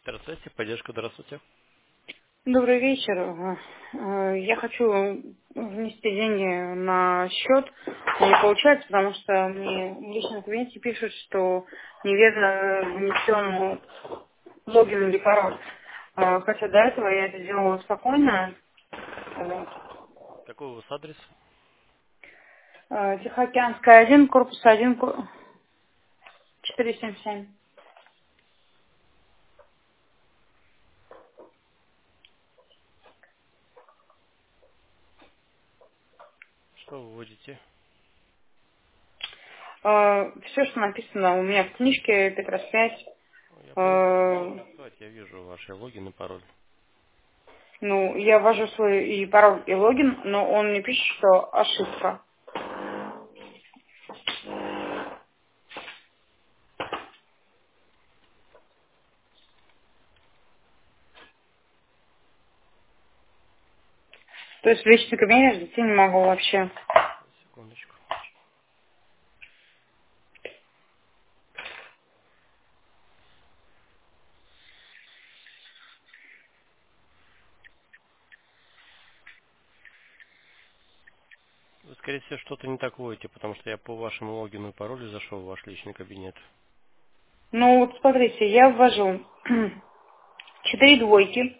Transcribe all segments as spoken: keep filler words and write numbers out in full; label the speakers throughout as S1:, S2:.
S1: Здравствуйте, поддержка, здравствуйте.
S2: Добрый вечер. Э, Я хочу внести деньги на счет. Но не получается, потому что мне в личном кабинете пишут, что неверно внесен логин или пароль. Э, Хотя до этого я это делала спокойно. Вот.
S1: Какой у вас адрес?
S2: Э, Тихоокеанская один, корпус один, четыре семь семь.
S1: Что вы вводите?
S2: Все, что написано у меня в книжке, Петрос пять.
S1: Ну, Я понял, вы можете
S2: Э,
S1: диктовать, я вижу ваши логин и пароль.
S2: Ну, я ввожу свой и пароль, и логин, но он мне пишет, что ошибка. То есть в личный кабинет зайти не могу вообще.
S1: Секундочку. Вы, скорее всего, что-то не так вводите, потому что я по вашему логину и паролю зашел в ваш личный кабинет.
S2: Ну вот смотрите, я ввожу четыре двойки,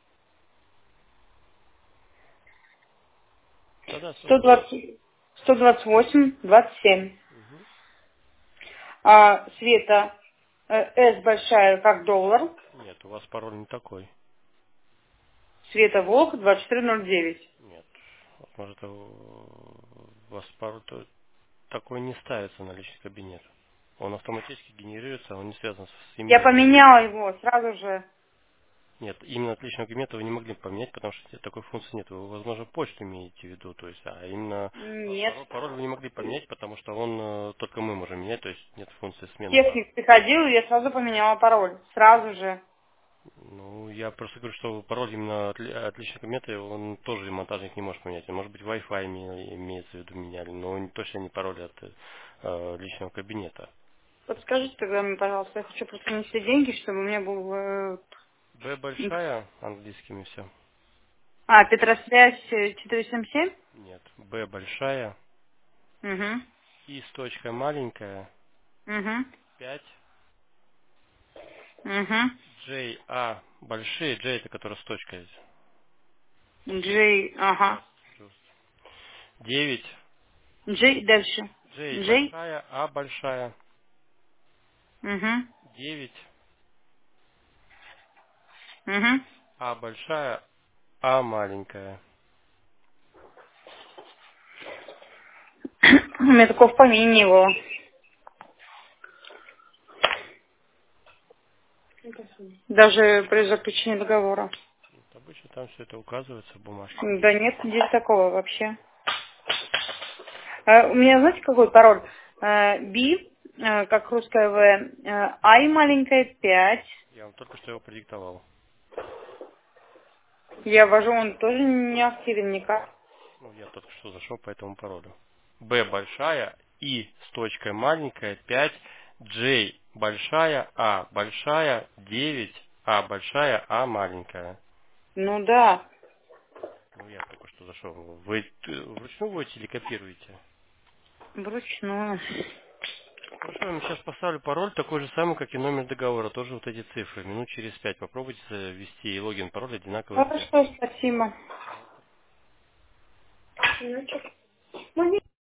S1: Да-да,
S2: сто
S1: слушаю.
S2: двадцать, сто двадцать восемь, двадцать семь.
S1: Угу.
S2: А Света э, S большая, как доллар.
S1: Нет, у вас пароль не такой.
S2: Света Волк двадцать четыре ноль девять.
S1: Нет. Вот, может, у вас пароль то- такой не ставится на личный кабинет. Он автоматически генерируется, он не связан с
S2: Я
S1: имейлом.
S2: поменяла его сразу же.
S1: Нет, именно от личного кабинета вы не могли поменять, потому что такой функции нет. Вы, возможно, почту имеете в виду, то есть, а именно э,
S2: Нет.
S1: пароль, пароль вы не могли поменять, потому что он э, только мы можем менять, то есть нет функции смены пароля.
S2: Техник приходил, и я сразу поменяла пароль. Сразу же.
S1: Ну, я просто говорю, что пароль именно от, ли- от личного кабинета, он тоже монтажник не может поменять. Он, может быть, Wi-Fi име- имеется в виду меняли, но он точно не пароль от э, личного кабинета.
S2: Подскажите тогда мне, пожалуйста, я хочу просто внести деньги, чтобы у меня был... э,
S1: Б большая, английскими все.
S2: А, Петросвязь э, четыре семь семь?
S1: Нет. Б большая,
S2: Угу.
S1: И с точкой маленькая,
S2: Угу.
S1: пять.
S2: Угу.
S1: J, А, большие, J это который с точкой.
S2: Джей, ага.
S1: Just, just. девять.
S2: Джей дальше.
S1: J
S2: Джей.
S1: большая, А большая,
S2: Угу.
S1: девять.
S2: Угу.
S1: А большая, А маленькая.
S2: У меня такого в помине не было. Даже при заключении договора.
S1: Вот обычно там все это указывается в бумажке.
S2: Да нет, здесь такого вообще. Э, У меня, знаете, какой пароль? Э, Би, э, как русская В, э, Ай маленькая, пять.
S1: Я вам только что его продиктовал.
S2: Я ввожу, он тоже не активен никак.
S1: Ну, я только что зашел по этому паролю. Б большая, И с точкой маленькая, пять. J большая, А большая, девять. А большая, А маленькая.
S2: Ну да,
S1: Ну, я только что зашел. Вы э, вручную вводите или копируете?
S2: вручную.
S1: Хорошо, я вам сейчас поставлю пароль, такой же самый, как и номер договора, тоже вот эти цифры. Минут через пять попробуйте ввести и логин, пароль одинаковые две.
S2: Хорошо, спасибо.
S1: Пожалуйста.
S2: Минуточку.